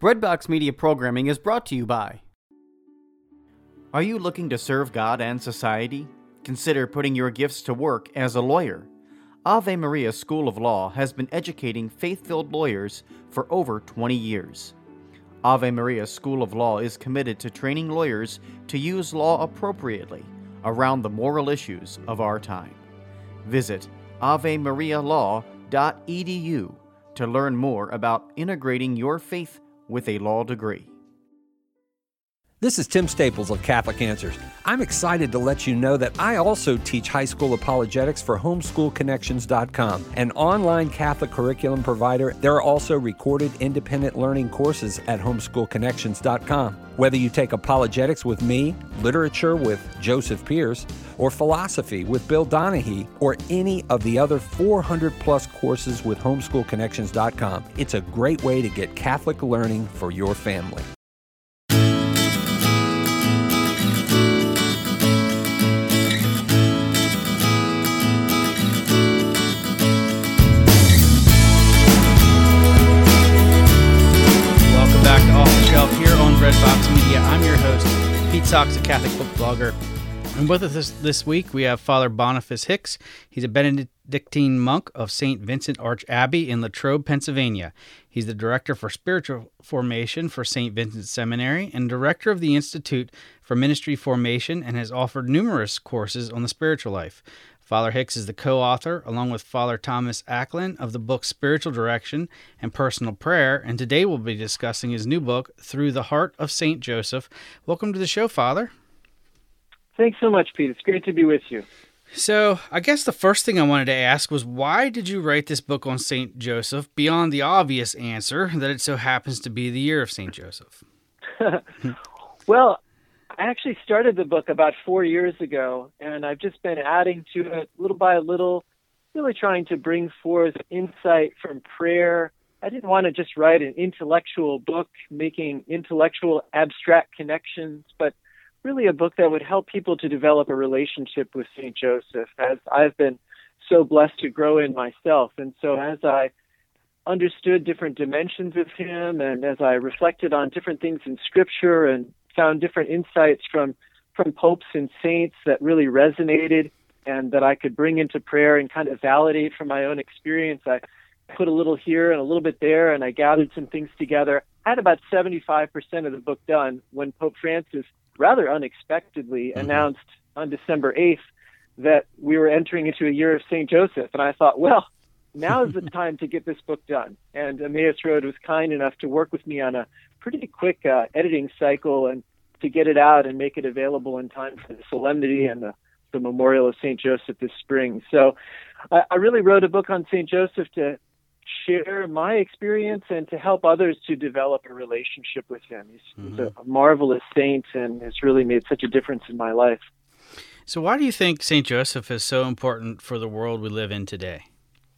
Breadbox Media programming is brought to you by... Are you looking to serve God and society? Consider putting your gifts to work as a lawyer. Ave Maria School of Law has been educating faith-filled lawyers for over 20 years. Ave Maria School of Law is committed to training lawyers to use law appropriately around the moral issues of our time. Visit avemarialaw.edu to learn more about integrating your faith with a law degree. This is Tim Staples of Catholic Answers. I'm excited to let you know that I also teach high school apologetics for homeschoolconnections.com, an online Catholic curriculum provider. There are also recorded independent learning courses at homeschoolconnections.com. Whether you take apologetics with me, literature with Joseph Pierce, or philosophy with Bill Donahue, or any of the other 400-plus courses with homeschoolconnections.com, it's a great way to get Catholic learning for your family. Here on Breadbox Media. I'm your host, Pete Socks, a Catholic book blogger. And with us this week, we have Father Boniface Hicks. He's a Benedictine monk of St. Vincent Arch Abbey in Latrobe, Pennsylvania. He's the director for spiritual formation for St. Vincent Seminary and director of the Institute for Ministry Formation, and has offered numerous courses on the spiritual life. Father Hicks is the co-author, along with Father Thomas Acklin, of the book Spiritual Direction and Personal Prayer, and today we'll be discussing his new book, Through the Heart of St. Joseph. Welcome to the show, Father. Thanks so much, Pete. It's great to be with you. So, I guess the first thing I wanted to ask was, why did you write this book on St. Joseph, beyond the obvious answer that it so happens to be the year of St. Joseph? Well, I actually started the book about 4 years ago, and I've just been adding to it little by little, really trying to bring forth insight from prayer. I didn't want to just write an intellectual book, making intellectual abstract connections, but really a book that would help people to develop a relationship with St. Joseph, as I've been so blessed to grow in myself. And so as I understood different dimensions of him, and as I reflected on different things in Scripture and found different insights from popes and saints that really resonated and that I could bring into prayer and kind of validate from my own experience, I put a little here and a little bit there, and I gathered some things together. I had about 75% of the book done when Pope Francis rather unexpectedly announced on December 8th that we were entering into a year of St. Joseph. And I thought, well, now is the time to get this book done. And Emmaus Road was kind enough to work with me on a pretty quick editing cycle and to get it out and make it available in time for the solemnity and the memorial of St. Joseph this spring. So I really wrote a book on St. Joseph to share my experience and to help others to develop a relationship with him. He's a marvelous saint and has really made such a difference in my life. So why do you think St. Joseph is so important for the world we live in today?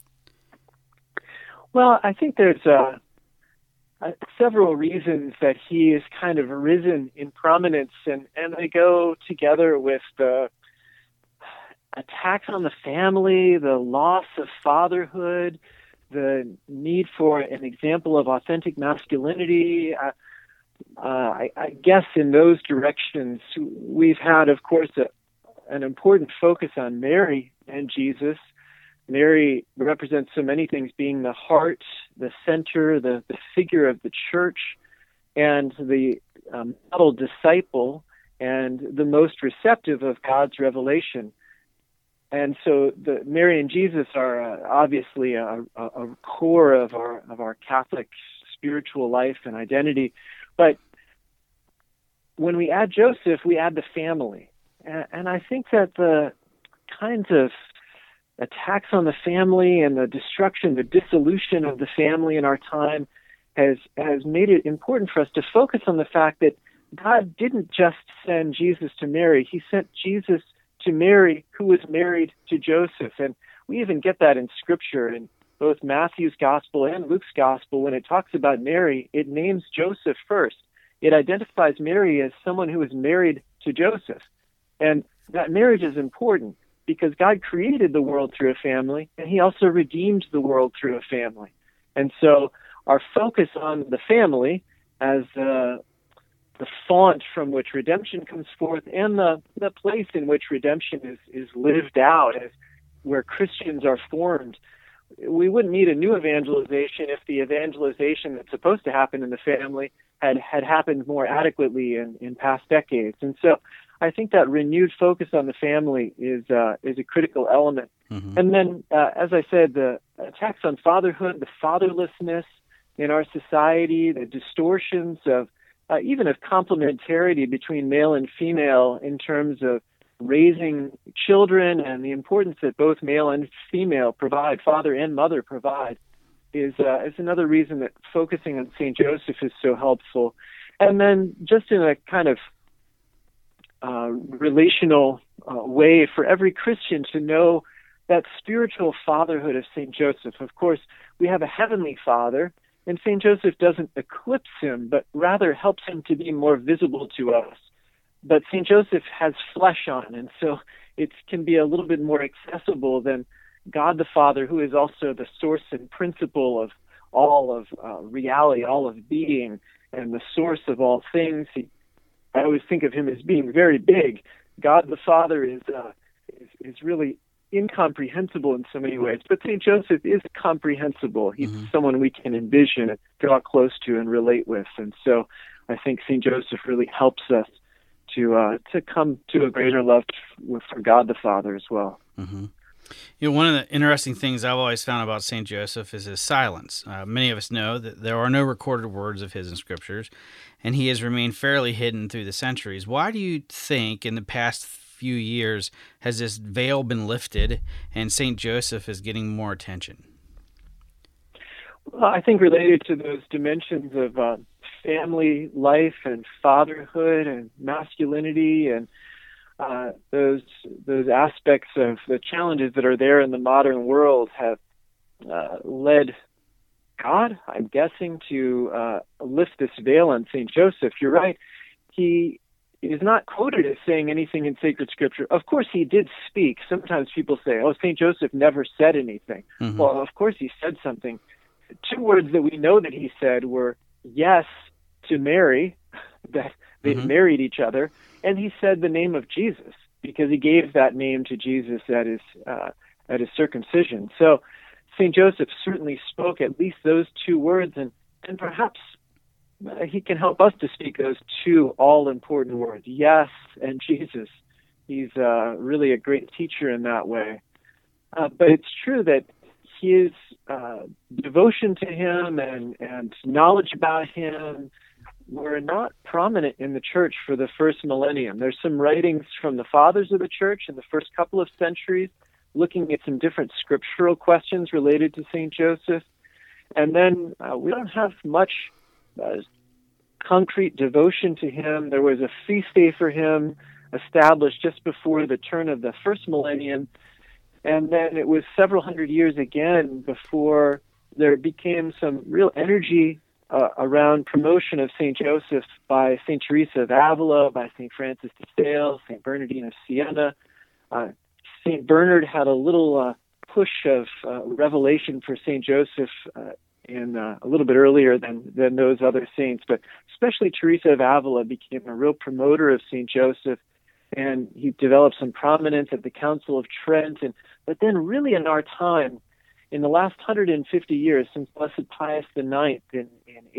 Well, I think there's several reasons that he has kind of risen in prominence, and they go together with the attacks on the family, the loss of fatherhood, the need for an example of authentic masculinity. I guess in those directions, we've had, of course, an important focus on Mary and Jesus. Mary represents so many things, being the heart, the center, the figure of the church, and the model disciple, and the most receptive of God's revelation. And so Mary and Jesus are obviously a core of our Catholic spiritual life and identity. But when we add Joseph, we add the family. And I think that the kinds of attacks on the family and the destruction, the dissolution of the family in our time has made it important for us to focus on the fact that God didn't just send Jesus to Mary. He sent Jesus to Mary, who was married to Joseph. And we even get that in Scripture, in both Matthew's Gospel and Luke's Gospel. When it talks about Mary, it names Joseph first. It identifies Mary as someone who was married to Joseph. And that marriage is important because God created the world through a family, and he also redeemed the world through a family. And so our focus on the family as the font from which redemption comes forth, and the place in which redemption is lived out, as where Christians are formed. We wouldn't need a new evangelization if the evangelization that's supposed to happen in the family had happened more adequately in past decades. And so I think that renewed focus on the family is a critical element. Mm-hmm. And then, as I said, the attacks on fatherhood, the fatherlessness in our society, the distortions of even of complementarity between male and female in terms of raising children, and the importance that both male and female provide, father and mother provide, is another reason that focusing on St. Joseph is so helpful. And then just in a kind of relational way for every Christian to know that spiritual fatherhood of St. Joseph. Of course, we have a heavenly Father, and St. Joseph doesn't eclipse him, but rather helps him to be more visible to us. But St. Joseph has flesh on, and so it can be a little bit more accessible than God the Father, who is also the source and principle of all of reality, all of being, and the source of all things. I always think of him as being very big. God the Father is really incomprehensible in so many ways, but St. Joseph is comprehensible. He's someone we can envision and draw close to and relate with. And so I think St. Joseph really helps us to come to a greater love for God the Father as well. Mm-hmm. You know, one of the interesting things I've always found about St. Joseph is his silence. Many of us know that there are no recorded words of his in scriptures, and he has remained fairly hidden through the centuries. Why do you think in the past few years has this veil been lifted and St. Joseph is getting more attention? Well, I think related to those dimensions of family life and fatherhood and masculinity and those aspects of the challenges that are there in the modern world have led God, I'm guessing, to lift this veil on St. Joseph. You're right. He is not quoted as saying anything in sacred scripture. Of course, he did speak. Sometimes people say, oh, St. Joseph never said anything. Mm-hmm. Well, of course he said something. Two words that we know that he said were yes to Mary, that they married each other, and he said the name of Jesus because he gave that name to Jesus at his circumcision. So St. Joseph certainly spoke at least those two words, and perhaps he can help us to speak those two all-important words, yes and Jesus. He's really a great teacher in that way. But it's true that his devotion to him and knowledge about him were not prominent in the church for the first millennium. There's some writings from the fathers of the church in the first couple of centuries looking at some different scriptural questions related to St. Joseph. And then we don't have much concrete devotion to him. There was a feast day for him established just before the turn of the first millennium. And then it was several hundred years again before there became some real energy around promotion of St. Joseph by St. Teresa of Avila, by St. Francis de Sales, St. Bernardine of Siena. St. Bernard had a little push of revelation for St. Joseph a little bit earlier than those other saints, but especially Teresa of Avila became a real promoter of St. Joseph, and he developed some prominence at the Council of Trent. But then really in our time, in the last 150 years, since Blessed Pius IX in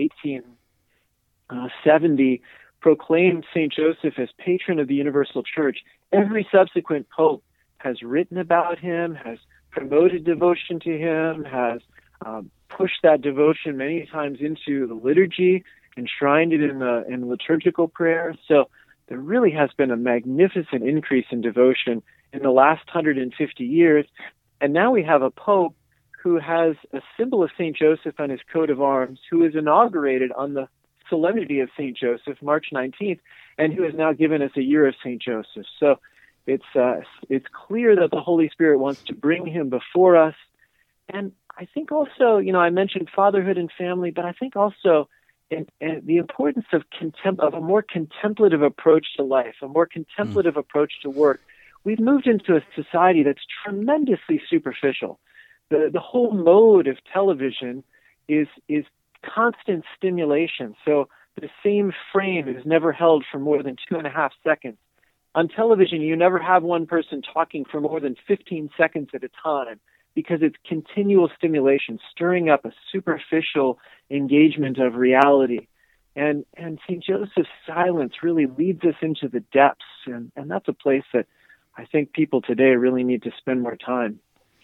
1870 proclaimed St. Joseph as patron of the Universal Church, every subsequent pope has written about him, has promoted devotion to him, has pushed that devotion many times into the liturgy, enshrined it in liturgical prayer. So there really has been a magnificent increase in devotion in the last 150 years. And now we have a pope who has a symbol of St. Joseph on his coat of arms, who was inaugurated on the solemnity of St. Joseph, March 19th, and who has now given us a year of St. Joseph. So it's clear that the Holy Spirit wants to bring him before us. And I think also, I mentioned fatherhood and family, but I think also and the importance of a more contemplative approach to life, a more contemplative approach to work. We've moved into a society that's tremendously superficial. The whole mode of television is constant stimulation. So the same frame is never held for more than 2.5 seconds. On television, you never have one person talking for more than 15 seconds at a time because it's continual stimulation, stirring up a superficial engagement of reality. And St. Joseph's silence really leads us into the depths, and that's a place that I think people today really need to spend more time.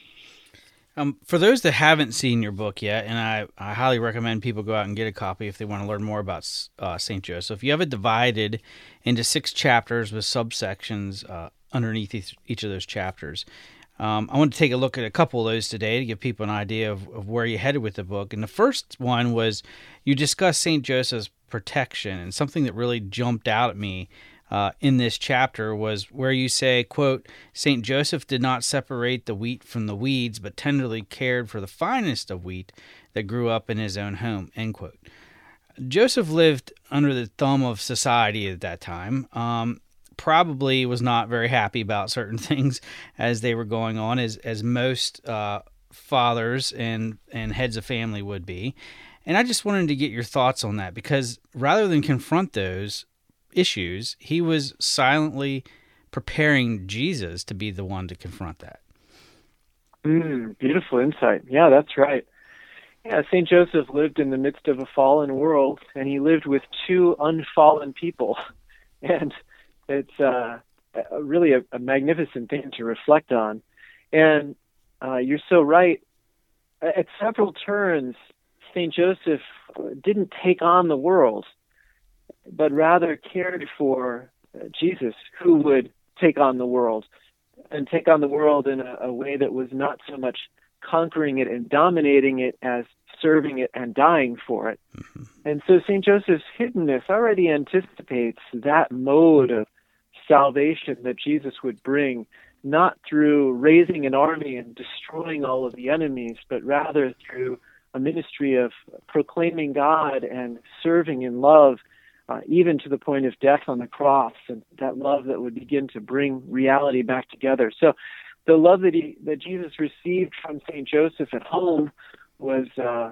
For those that haven't seen your book yet, and I highly recommend people go out and get a copy if they want to learn more about St. Joseph, you have it divided into 6 chapters with subsections underneath each of those chapters. I want to take a look at a couple of those today to give people an idea of where you headed with the book. And the first one was you discussed St. Joseph's protection, and something that really jumped out at me in this chapter was where you say, quote, St. Joseph did not separate the wheat from the weeds, but tenderly cared for the finest of wheat that grew up in his own home, end quote. Joseph lived under the thumb of society at that time. Probably was not very happy about certain things as they were going on, as most fathers and heads of family would be. And I just wanted to get your thoughts on that, because rather than confront those issues, he was silently preparing Jesus to be the one to confront that. Beautiful insight. Yeah, that's right. Yeah, St. Joseph lived in the midst of a fallen world, and he lived with 2 unfallen people. And it's really a magnificent thing to reflect on. And you're so right. At several turns, St. Joseph didn't take on the world, but rather cared for Jesus, who would take on the world, and take on the world in a way that was not so much conquering it and dominating it as serving it and dying for it. Mm-hmm. And so St. Joseph's hiddenness already anticipates that mode of salvation that Jesus would bring, not through raising an army and destroying all of the enemies, but rather through a ministry of proclaiming God and serving in love, even to the point of death on the cross, and that love that would begin to bring reality back together. So the love that Jesus received from St. Joseph at home was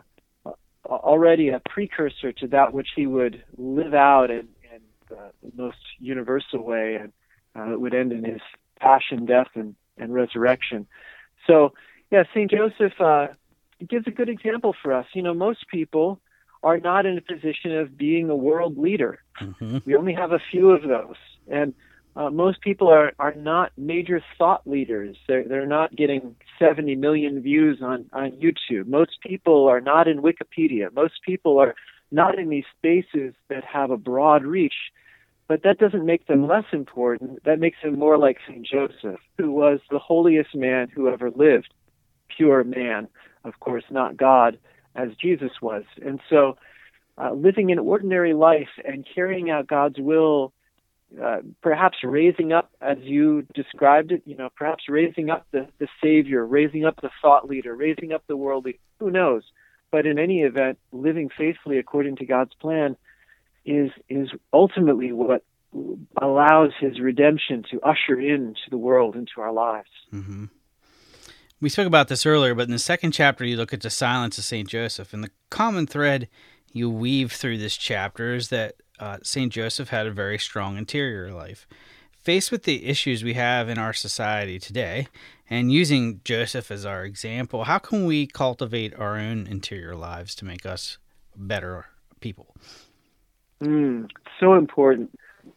already a precursor to that which he would live out in the most universal way, and it would end in his passion, death, and resurrection. So, yeah, St. Joseph gives a good example for us. You know, most people are not in a position of being a world leader. Mm-hmm. We only have a few of those. And most people are not major thought leaders. They're not getting 70 million views on YouTube. Most people are not in Wikipedia. Most people are not in these spaces that have a broad reach. But that doesn't make them less important. That makes them more like St. Joseph, who was the holiest man who ever lived. Pure man, of course, not God, as Jesus was. And so living an ordinary life and carrying out God's will, perhaps raising up, as you described it, perhaps raising up the Savior, raising up the thought leader, raising up the world leader, who knows? But in any event, living faithfully according to God's plan is ultimately what allows his redemption to usher into the world, into our lives. Mm-hmm. We spoke about this earlier, but in the second chapter, you look at the silence of St. Joseph. And the common thread you weave through this chapter is that St. Joseph had a very strong interior life. Faced with the issues we have in our society today, and using Joseph as our example, how can we cultivate our own interior lives to make us better people? So important.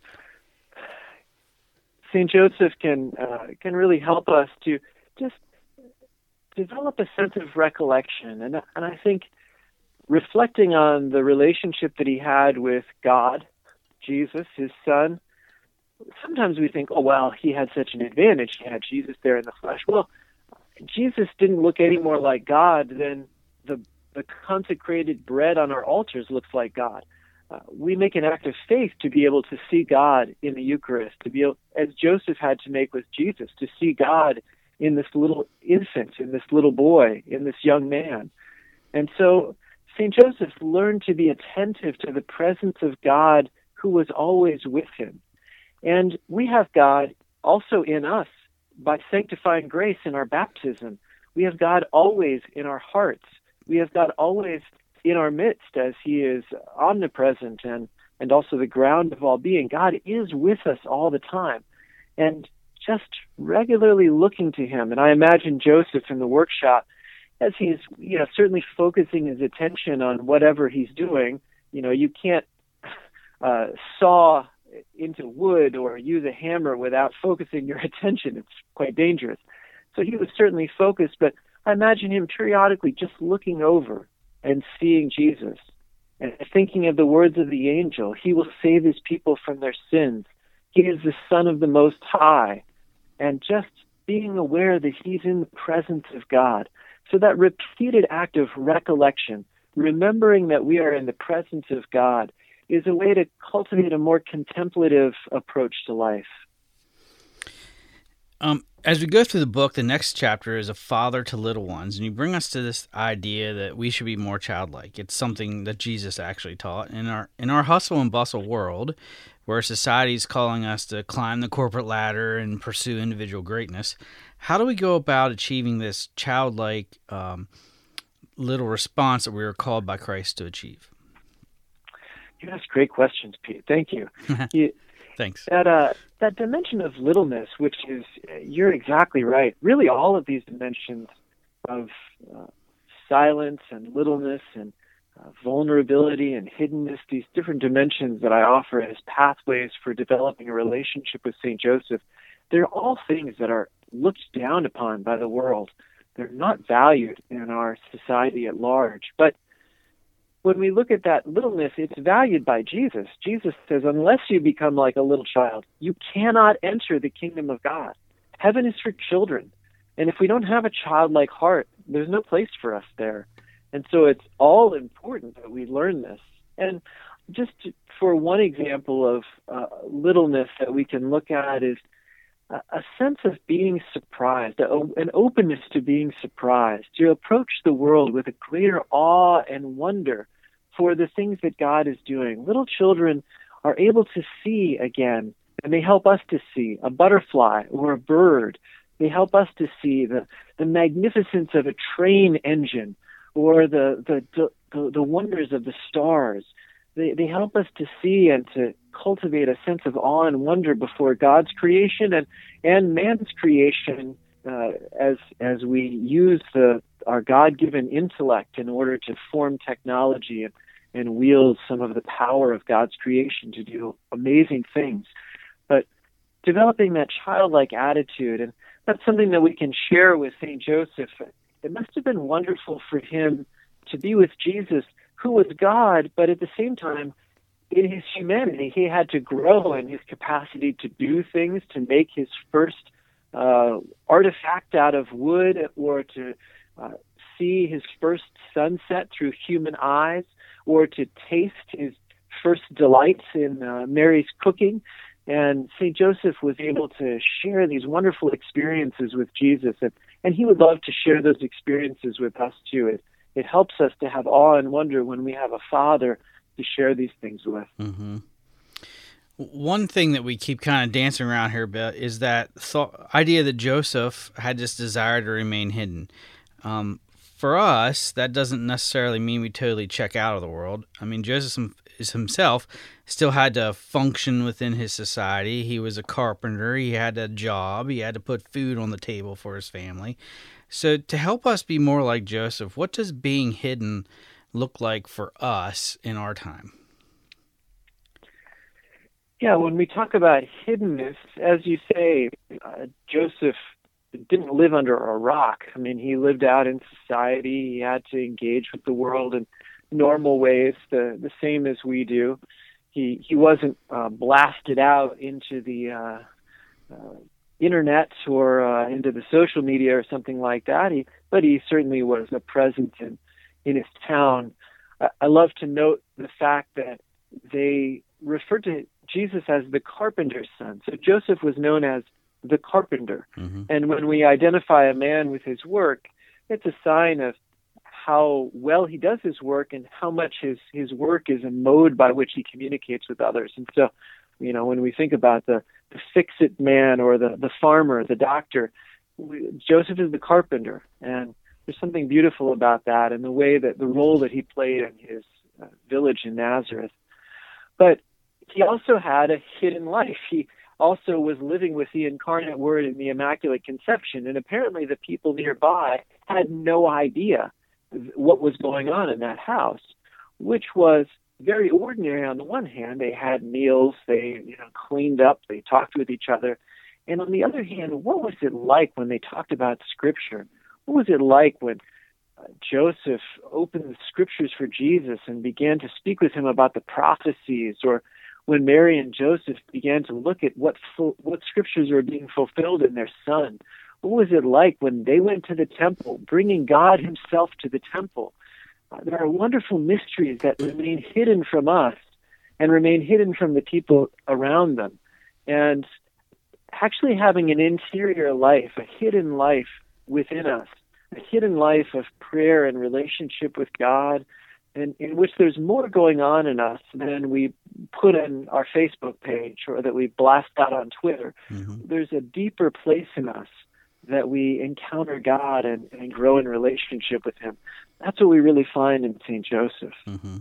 St. Joseph can really help us to just develop a sense of recollection. And I think reflecting on the relationship that he had with God, Jesus, his son, sometimes we think, oh, well, he had such an advantage. He had Jesus there in the flesh. Well, Jesus didn't look any more like God than the consecrated bread on our altars looks like God. We make an act of faith to be able to see God in the Eucharist, to be able, as Joseph had to make with Jesus, to see God in this little infant, in this little boy, in this young man. And so St. Joseph learned to be attentive to the presence of God who was always with him. And we have God also in us by sanctifying grace in our baptism. We have God always in our hearts. We have God always in our midst as he is omnipresent and also the ground of all being. God is with us all the time. And just regularly looking to him. And I imagine Joseph in the workshop, as he's certainly focusing his attention on whatever he's doing. You can't saw into wood or use a hammer without focusing your attention. It's quite dangerous. So he was certainly focused, but I imagine him periodically just looking over and seeing Jesus and thinking of the words of the angel. He will save his people from their sins. He is the Son of the Most High. And just being aware that he's in the presence of God. So that repeated act of recollection, remembering that we are in the presence of God, is a way to cultivate a more contemplative approach to life. As we go through the book, the next chapter is a father to little ones, and you bring us to this idea that we should be more childlike. It's something that Jesus actually taught. In our hustle and bustle world, where society is calling us to climb the corporate ladder and pursue individual greatness, how do we go about achieving this childlike little response that we are called by Christ to achieve? You ask great questions, Pete. Thank you. Thanks. That dimension of littleness, which is, you're exactly right. Really, all of these dimensions of silence and littleness and vulnerability and hiddenness, these different dimensions that I offer as pathways for developing a relationship with St. Joseph, they're all things that are looked down upon by the world. They're not valued in our society at large. But when we look at that littleness, it's valued by Jesus. Jesus says, unless you become like a little child, you cannot enter the kingdom of God. Heaven is for children. And if we don't have a childlike heart, there's no place for us there. And so it's all important that we learn this. And for one example of littleness that we can look at is a sense of being surprised, an openness to being surprised, to approach the world with a greater awe and wonder for the things that God is doing. Little children are able to see again, and they help us to see a butterfly or a bird. They help us to see the magnificence of a train engine or the wonders of the stars. They help us to see and to cultivate a sense of awe and wonder before God's creation and man's creation as we use our God-given intellect in order to form technology and wield some of the power of God's creation to do amazing things. But developing that childlike attitude, and that's something that we can share with St. Joseph. It must have been wonderful for him to be with Jesus, who was God, but at the same time, in his humanity, he had to grow in his capacity to do things, to make his first artifact out of wood, or to see his first sunset through human eyes, or to taste his first delights in Mary's cooking. And St. Joseph was able to share these wonderful experiences with Jesus, and he would love to share those experiences with us too. It helps us to have awe and wonder when we have a father to share these things with. Mm-hmm. One thing that we keep kind of dancing around here a bit is that idea that Joseph had this desire to remain hidden. For us, that doesn't necessarily mean we totally check out of the world. I mean, Joseph himself still had to function within his society. He was a carpenter. He had a job. He had to put food on the table for his family. So to help us be more like Joseph, what does being hidden look like for us in our time? Yeah, when we talk about hiddenness, as you say, Joseph didn't live under a rock. I mean, he lived out in society. He had to engage with the world in normal ways, the same as we do. He wasn't blasted out into the internet or into the social media or something like that. But he certainly was a presence in his town. I love to note the fact that they referred to Jesus as the carpenter's son. So Joseph was known as the carpenter. Mm-hmm. And when we identify a man with his work, it's a sign of how well he does his work and how much his work is a mode by which he communicates with others. And so, when we think about the fix-it man or the farmer, the doctor, Joseph is the carpenter. And there's something beautiful about that and the way that the role that he played in his village in Nazareth. But he also had a hidden life. He also was living with the incarnate Word in the Immaculate Conception, and apparently the people nearby had no idea what was going on in that house, which was very ordinary. On the one hand, they had meals, they cleaned up, they talked with each other. And on the other hand, what was it like when they talked about Scripture? What was it like when Joseph opened the Scriptures for Jesus and began to speak with him about the prophecies, or when Mary and Joseph began to look at what Scriptures were being fulfilled in their Son? What was it like when they went to the temple, bringing God himself to the temple? There are wonderful mysteries that remain hidden from us and remain hidden from the people around them. And actually having an interior life, a hidden life within us, a hidden life of prayer and relationship with God, and in which there's more going on in us than we put in our Facebook page or that we blast out on Twitter. Mm-hmm. There's a deeper place in us that we encounter God and grow in relationship with him. That's what we really find in St. Joseph. Mm-hmm.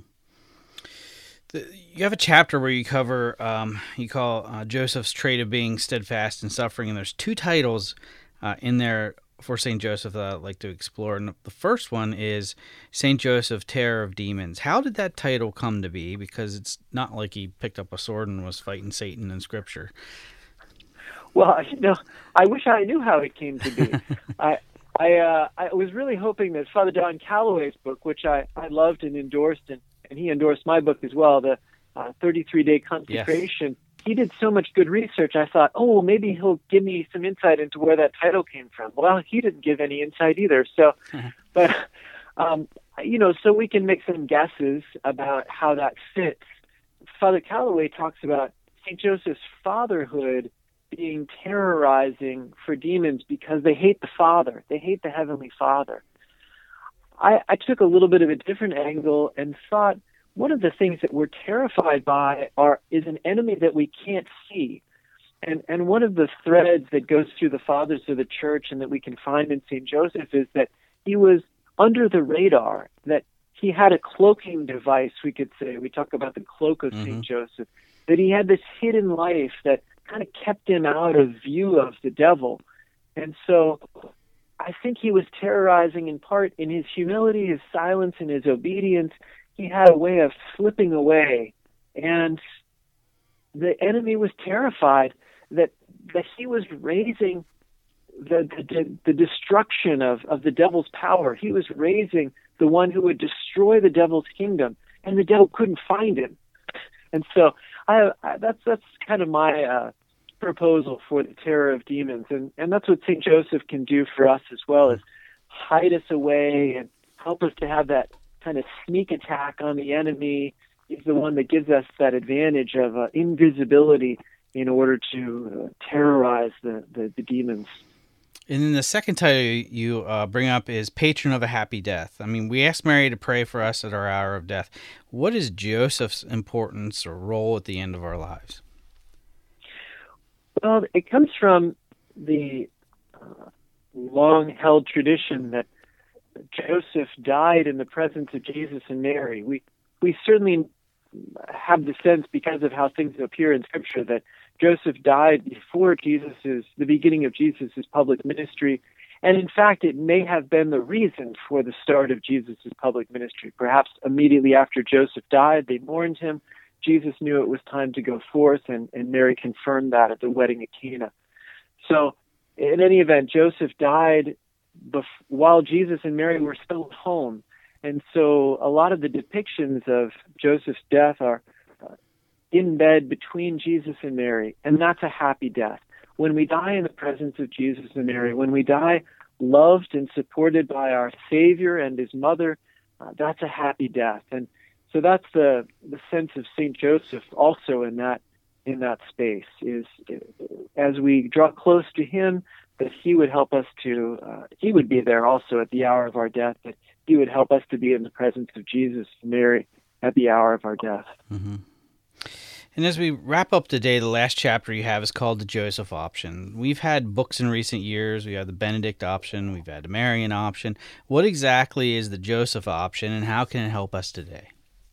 You have a chapter where you cover, you call Joseph's trait of being steadfast in suffering, and there's two titles in there for St. Joseph that I'd like to explore. And the first one is St. Joseph, Terror of Demons. How did that title come to be? Because it's not like he picked up a sword and was fighting Satan in Scripture. Well, I wish I knew how it came to be. I was really hoping that Father Don Calloway's book, which I loved and endorsed, and he endorsed my book as well, the 33-Day Consecration. Yes. He did so much good research. I thought, well, maybe he'll give me some insight into where that title came from. Well, he didn't give any insight either. So, but so we can make some guesses about how that fits. Father Calloway talks about St. Joseph's fatherhood being terrorizing for demons because they hate the Father. They hate the Heavenly Father. I took a little bit of a different angle and thought one of the things that we're terrified by is an enemy that we can't see. And one of the threads that goes through the fathers of the church and that we can find in St. Joseph is that he was under the radar, that he had a cloaking device, we could say. We talk about the cloak of St. Joseph, that he had this hidden life that kind of kept him out of view of the devil. And so I think he was terrorizing in part in his humility, his silence, and his obedience. He had a way of slipping away, and the enemy was terrified that he was raising the destruction of the devil's power. He was raising the one who would destroy the devil's kingdom, and the devil couldn't find him. And so that's kind of my proposal for the terror of demons, and that's what St. Joseph can do for us as well, is hide us away and help us to have that kind of sneak attack on the enemy. He's the one that gives us that advantage of invisibility in order to terrorize the demons. And then the second title you bring up is Patron of a Happy Death. I mean, we ask Mary to pray for us at our hour of death. What is Joseph's importance or role at the end of our lives? Well, it comes from the long-held tradition that Joseph died in the presence of Jesus and Mary. We certainly have the sense, because of how things appear in Scripture, that Joseph died before the beginning of Jesus' public ministry. And in fact, it may have been the reason for the start of Jesus' public ministry. Perhaps immediately after Joseph died, they mourned him. Jesus knew it was time to go forth, and Mary confirmed that at the wedding at Cana. So in any event, Joseph died while Jesus and Mary were still at home. And so a lot of the depictions of Joseph's death are in bed between Jesus and Mary, and that's a happy death. When we die in the presence of Jesus and Mary, when we die loved and supported by our Savior and his mother, that's a happy death. And so that's the sense of St. Joseph also in that space, is as we draw close to him, that he would help us to, he would be there also at the hour of our death, that he would help us to be in the presence of Jesus and Mary at the hour of our death. Mm-hmm. And as we wrap up today, the last chapter you have is called the Joseph option. We've had books in recent years. We have the Benedict option. We've had the Marian option. What exactly is the Joseph option, and how can it help us today?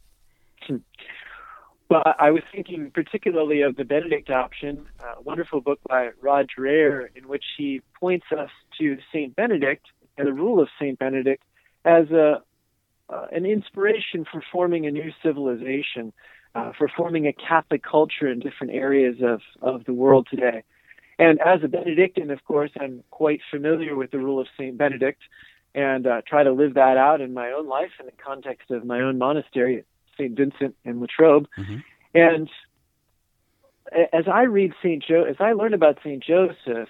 Well, I was thinking particularly of the Benedict option, a wonderful book by Rod Dreher, in which he points us to St. Benedict and the rule of St. Benedict as an inspiration for forming a new civilization, for forming a Catholic culture in different areas of the world today. And as a Benedictine, of course, I'm quite familiar with the rule of St. Benedict and try to live that out in my own life in the context of my own monastery, St. Vincent in Latrobe. Mm-hmm. And as I read as I learn about St. Joseph,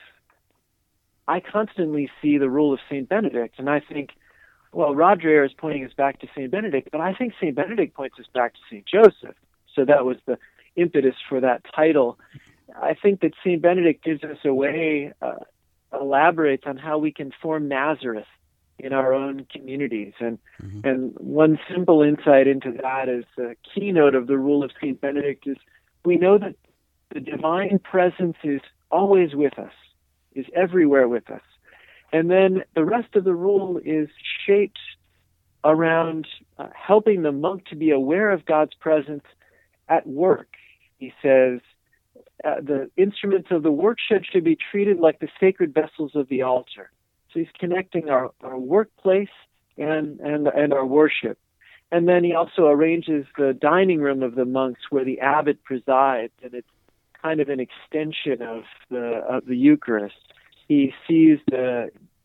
I constantly see the rule of St. Benedict, and I think, well, Rod Dreher is pointing us back to St. Benedict, but I think St. Benedict points us back to St. Joseph. So that was the impetus for that title. I think that St. Benedict gives us a way, elaborates on how we can form Nazareth in our own communities. And one simple insight into that is the keynote of the rule of St. Benedict is we know that the divine presence is always with us, is everywhere with us. And then the rest of the rule is shaped around helping the monk to be aware of God's presence at work. He says the instruments of the workshed should be treated like the sacred vessels of the altar. So he's connecting our workplace and our worship. And then he also arranges the dining room of the monks where the abbot presides, and it's kind of an extension of the Eucharist. He sees the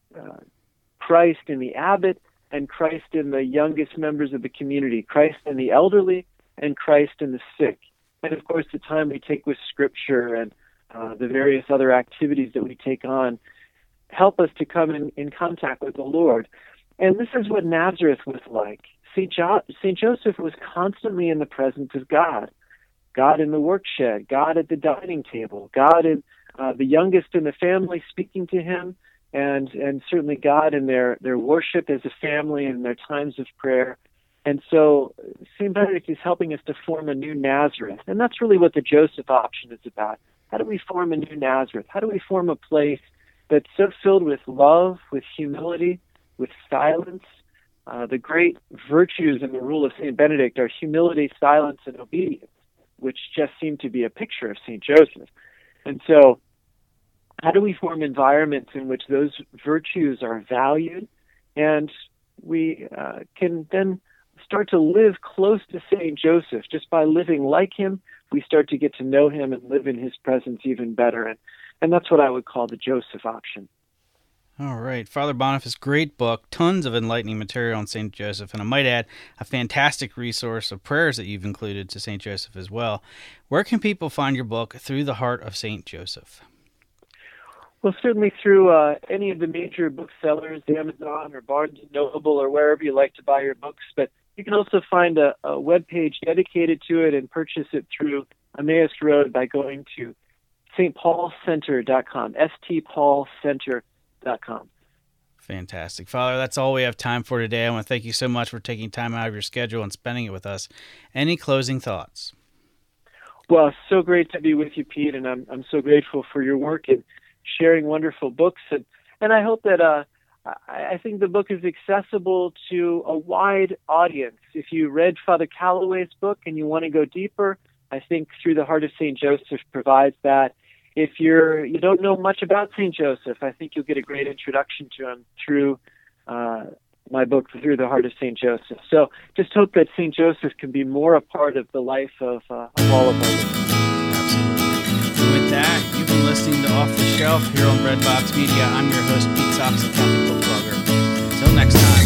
Christ in the abbot and Christ in the youngest members of the community, Christ in the elderly and Christ in the sick. And of course, the time we take with Scripture and the various other activities that we take on help us to come in contact with the Lord. And this is what Nazareth was like. St. Joseph was constantly in the presence of God. God in the workshed, God at the dining table, God in the youngest in the family speaking to him, and certainly God in their worship as a family and their times of prayer. And so St. Benedict is helping us to form a new Nazareth. And that's really what the Joseph option is about. How do we form a new Nazareth? How do we form a place that's so filled with love, with humility, with silence? The great virtues in the rule of St. Benedict are humility, silence, and obedience, which just seem to be a picture of St. Joseph. And so how do we form environments in which those virtues are valued, and we can then start to live close to St. Joseph? Just by living like him, we start to get to know him and live in his presence even better. And that's what I would call the Joseph option. All right. Father Boniface, great book, tons of enlightening material on St. Joseph, and I might add a fantastic resource of prayers that you've included to St. Joseph as well. Where can people find your book, Through the Heart of St. Joseph? Well, certainly through any of the major booksellers, Amazon or Barnes & Noble or wherever you like to buy your books. But you can also find a webpage dedicated to it and purchase it through Emmaus Road by going to stpaulcenter.com, stpaulcenter.com. Fantastic. Father, that's all we have time for today. I want to thank you so much for taking time out of your schedule and spending it with us. Any closing thoughts? Well, so great to be with you, Pete, and I'm so grateful for your work in sharing wonderful books. And I hope that I think the book is accessible to a wide audience. If you read Father Calloway's book and you want to go deeper, I think Through the Heart of St. Joseph provides that. If you don't know much about St. Joseph, I think you'll get a great introduction to him through my book, Through the Heart of St. Joseph. So just hope that St. Joseph can be more a part of the life of all of us. Absolutely. With that, you've been listening to Off the Shelf here on Redbox Media. I'm your host, Pete Sox, a Catholic book blogger. Until next time.